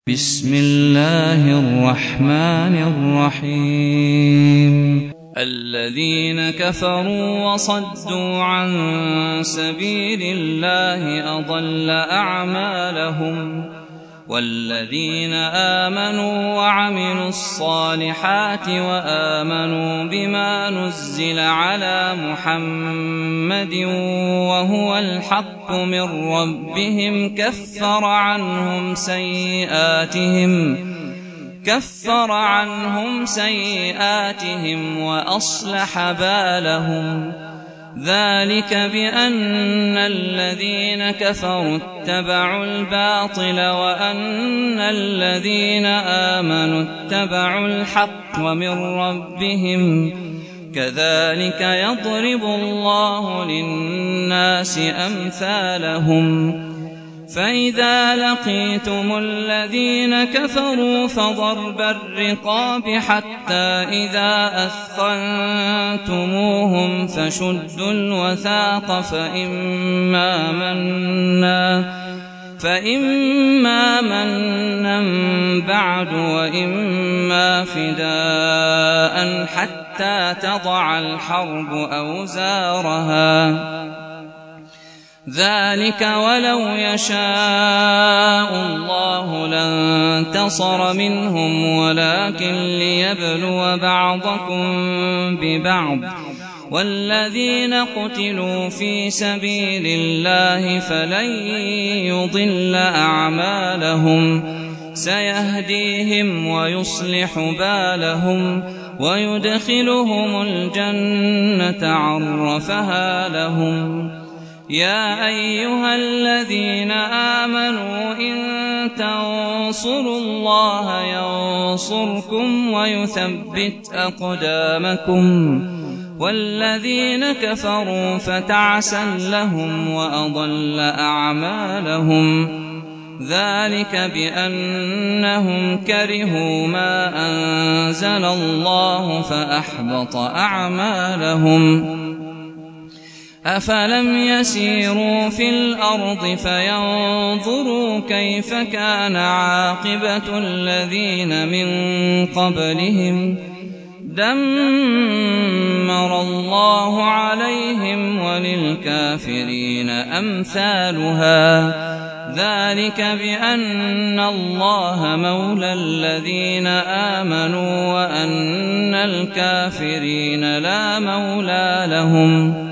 بسم الله الرحمن الرحيم. الذين كفروا وصدوا عن سبيل الله أضل أعمالهم، والذين آمنوا وعملوا الصالحات وآمنوا بما نزل على محمد وهو الحق من ربهم كفر عنهم سيئاتهم وأصلح بالهم. ذلك بأن الذين كفروا اتبعوا الباطل وأن الذين آمنوا اتبعوا الحق من ربهم. كذلك يضرب الله للناس أمثالهم. فإذا لقيتم الذين كفروا فضرب الرقاب حتى إذا أثخنتموهم فشدوا الوثاق فإما منا بعد وإما فداء حتى تضع الحرب أوزارها. ذلك ولو يشاء الله لانتصر منهم ولكن ليبلو بعضكم ببعض. والذين قتلوا في سبيل الله فلن يضل أعمالهم، سيهديهم ويصلح بالهم ويدخلهم الجنة عرفها لهم. يا أيها الذين آمنوا إن تنصروا الله ينصركم ويثبت أقدامكم. والذين كفروا فتعسا لهم وأضل أعمالهم. ذلك بأنهم كرهوا ما أنزل الله فأحبط أعمالهم. أفلم يسيروا في الأرض فينظروا كيف كان عاقبة الذين من قبلهم؟ دمر الله عليهم وللكافرين أمثالها. ذلك بأن الله مولى الذين آمنوا وأن الكافرين لا مولى لهم.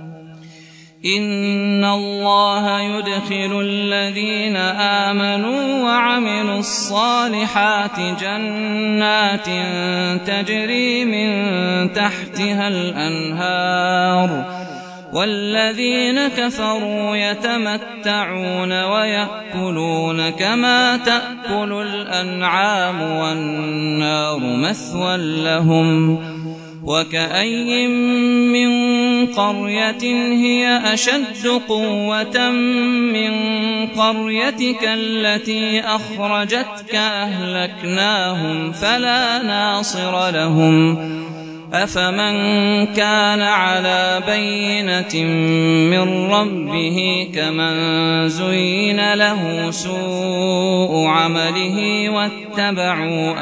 إن الله يدخل الذين آمنوا وعملوا الصالحات جنات تجري من تحتها الأنهار، والذين كفروا يتمتعون ويأكلون كما تأكل الأنعام والنار مثوى لهم. وكأي من قرية هي أشد قوة من قريتك التي أخرجتك أهلكناهم فلا ناصر لهم. أفمن كان على بينة من ربه كمن زين له سوء عمله واتبعوا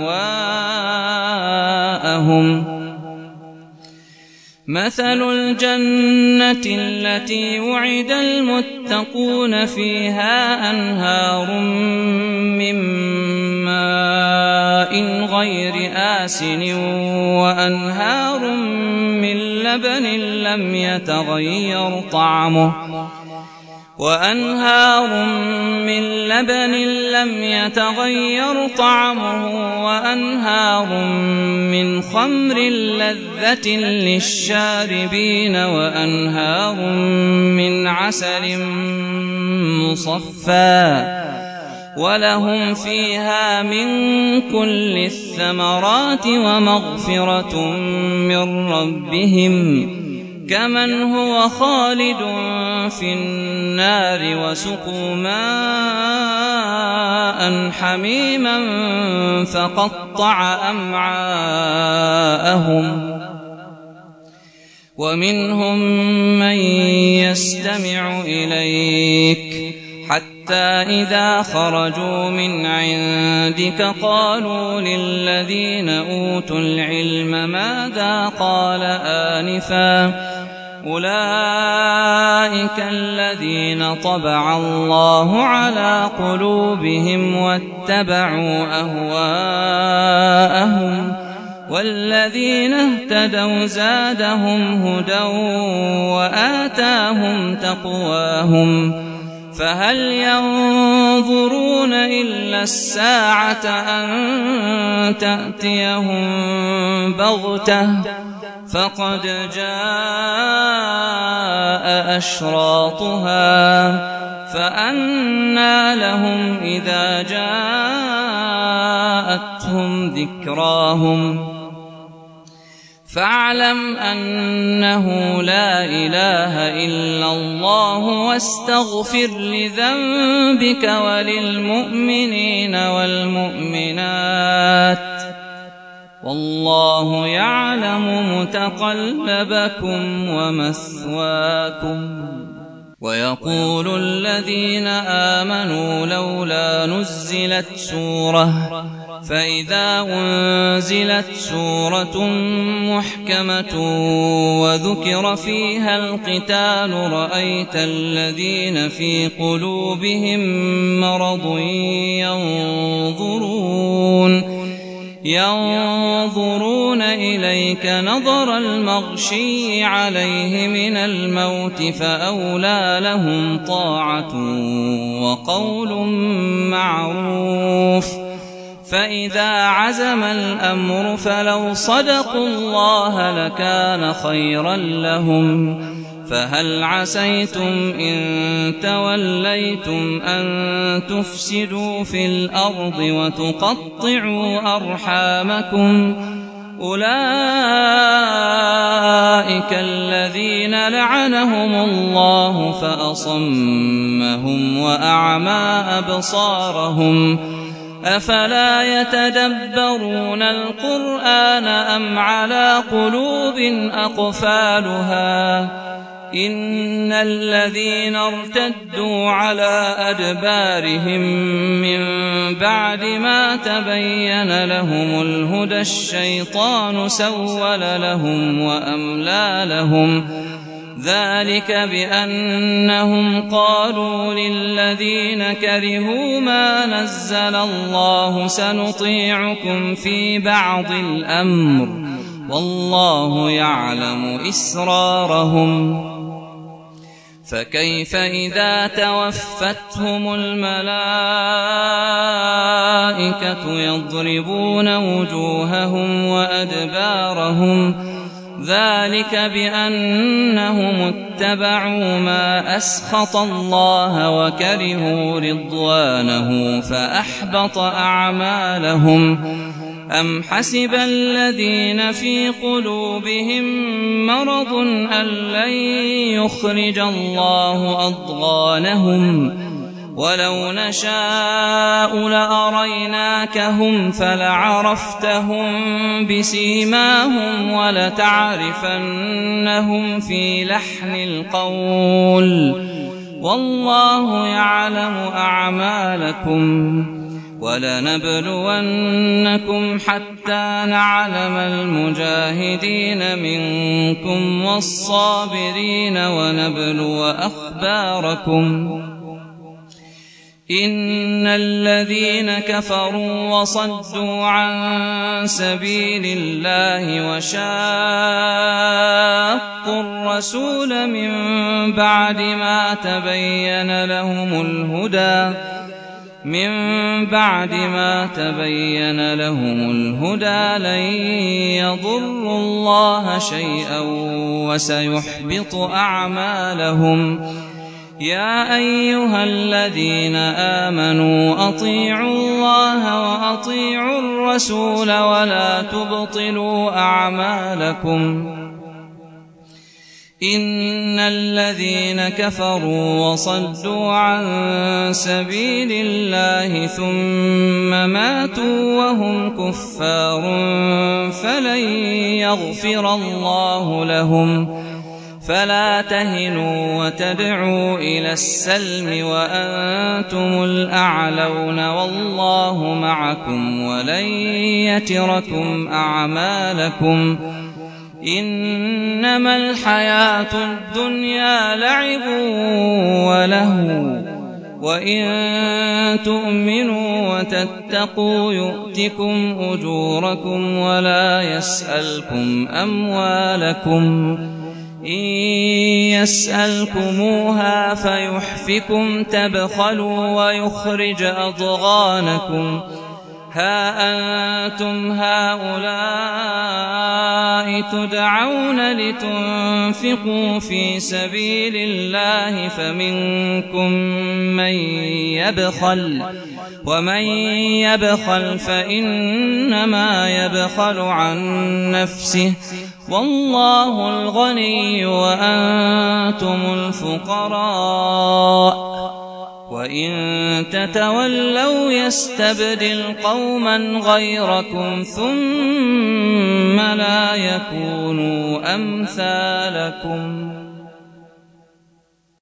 أهواءهم. مثل الجنة التي وعد المتقون فيها أنهار من ماء غير آسن وأنهار من لبن لم يتغير طعمه وأنهار من خمر لذة للشاربين وأنهار من عسل مصفى ولهم فيها من كل الثمرات ومغفرة من ربهم كمن هو خالد في النار وسقوا ماء حميما فقطع أمعاءهم. ومنهم من يستمع إليك حتى حتى إذا خرجوا من عندك قالوا للذين أوتوا العلم ماذا قال آنفا أولئك الذين طبع الله على قلوبهم واتبعوا أهواءهم والذين اهتدوا زادهم هدى وآتاهم تقواهم فهل ينظرون إلا الساعة أن تأتيهم بغتة فقد جاء أشراطها فأنى لهم إذا جاءتهم ذكراهم فاعلم أنه لا إله إلا الله واستغفر لذنبك وللمؤمنين والمؤمنات والله يعلم متقلبكم ومثواكم ويقول الذين آمنوا لولا نزلت سورة فإذا أنزلت سورة محكمة وذكر فيها القتال رأيت الذين في قلوبهم مرض ينظرون إليك نظر المغشي عليه من الموت فأولى لهم طاعة وقول معروف فإذا عزم الأمر فلو صدقوا الله لكان خيرا لهم فهل عسيتم إن توليتم أن تفسدوا في الأرض وتقطعوا أرحامكم أولئك الذين لعنهم الله فأصمهم وأعمى أبصارهم أفلا يتدبرون القرآن أم على قلوب أقفالها إن الذين ارتدوا على أدبارهم من بعد ما تبين لهم الهدى الشيطان سول لهم وأملى لهم ذلك بأنهم قالوا للذين كرهوا ما نزل الله سنطيعكم في بعض الأمر والله يعلم إسرارهم فكيف إذا توفتهم الملائكة يضربون وجوههم وأدبارهم ذلك بأنهم اتبعوا ما أسخط الله وكرهوا رضوانه فأحبط أعمالهم أم حسب الذين في قلوبهم مرض أن لن يخرج الله أضغانهم ولو نشاء لأريناكهم فلعرفتهم بسيماهم ولتعرفنهم في لحن القول والله يعلم أعمالكم ولنبلونكم حتى نعلم المجاهدين منكم والصابرين ونبلو أخباركم إن الذين كفروا وصدوا عن سبيل الله وشاقوا الرسول من بعد ما تبين لهم الهدى لن يضروا الله شيئا وسيحبط أعمالهم يا أيها الذين آمنوا أطيعوا الله وأطيعوا الرسول ولا تبطلوا أعمالكم إن الذين كفروا وصدوا عن سبيل الله ثم ماتوا وهم كفار فلن يغفر الله لهم فلا تهنوا وتدعوا إلى السلم وأنتم الأعلون والله معكم ولن يتركم أعمالكم إنما الحياة الدنيا لعب ولهو وإن تؤمنوا وتتقوا يؤتكم أجوركم ولا يسألكم أموالكم إن يسألكموها فيحفكم تبخلوا ويخرج أضغانكم ها أنتم هؤلاء تدعون لتنفقوا في سبيل الله فمنكم من يبخل ومن يبخل فإنما يبخل عن نفسه والله الغني وأنتم الفقراء وإن تتولوا يستبدل قوما غيركم ثم لا يكونوا أمثالكم